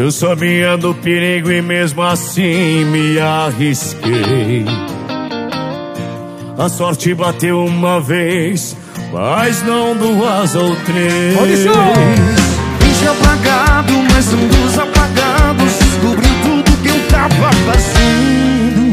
Eu sabia do perigo e mesmo assim me arrisquei. A sorte bateu uma vez, mas não duas ou três. Finge apagado, mas um dos apagados descobriu tudo que eu tava fazendo.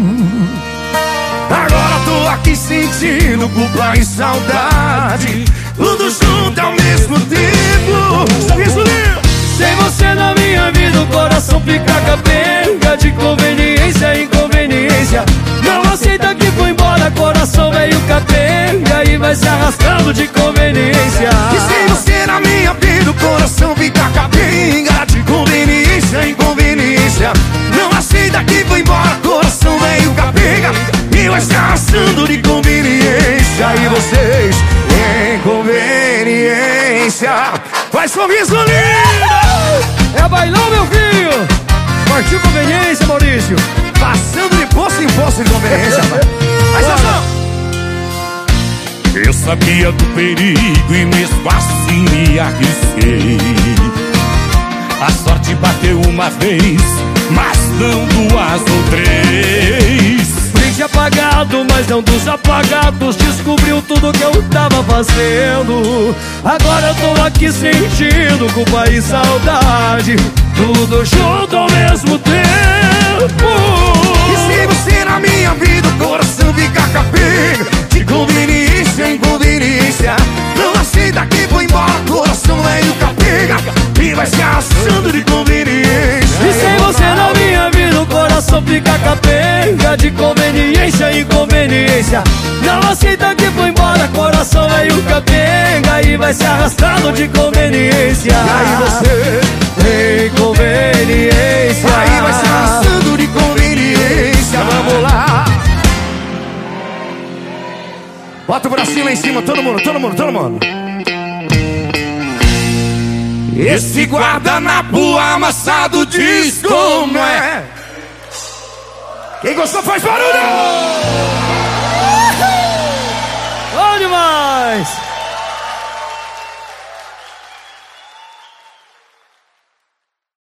Agora tô aqui sentindo culpa e saudade, tudo junto ao mesmo tempo. Sem você na minha vida o coração fica capenga. De conveniência em inconveniência, não aceita que foi embora, coração veio capenga e vai se arrastando de conveniência. E sem você na minha vida o coração fica capenga. De conveniência em inconveniência, não aceita que foi embora, coração veio capenga e vai se arrastando de conveniência. E vocês, inconveniência. Faz sorriso lindo! É bailão, meu filho! Partiu conveniência, Maurício! Passando de poço em poço de conveniência, pai. Mas eu sabia do perigo e mesmo assim me arrisquei. A sorte bateu uma vez, mas não duas ou três. Finge apagado, mas não dos apagados, descobriu tudo que eu tava fazendo. Agora eu tô aqui sentindo culpa e saudade, tudo junto ao mesmo tempo. E se você na minha vida o coração fica capenga, de conveniência em inconveniência, não aceita que foi embora, coração veio capenga e vai se arrastando de conveniência. E sem você na minha vida o coração fica capenga, de conveniência em inconveniência, não aceita que foi embora, coração veio capenga e vai se arrastando de conveniência. E aí você, inconveniência, aí vai se arrastando de conveniência. Vamos lá. Bota o bracinho lá em cima, todo mundo, todo mundo, todo mundo. Esse guardanapo amassado diz como é. Quem gostou faz barulho! Bom demais!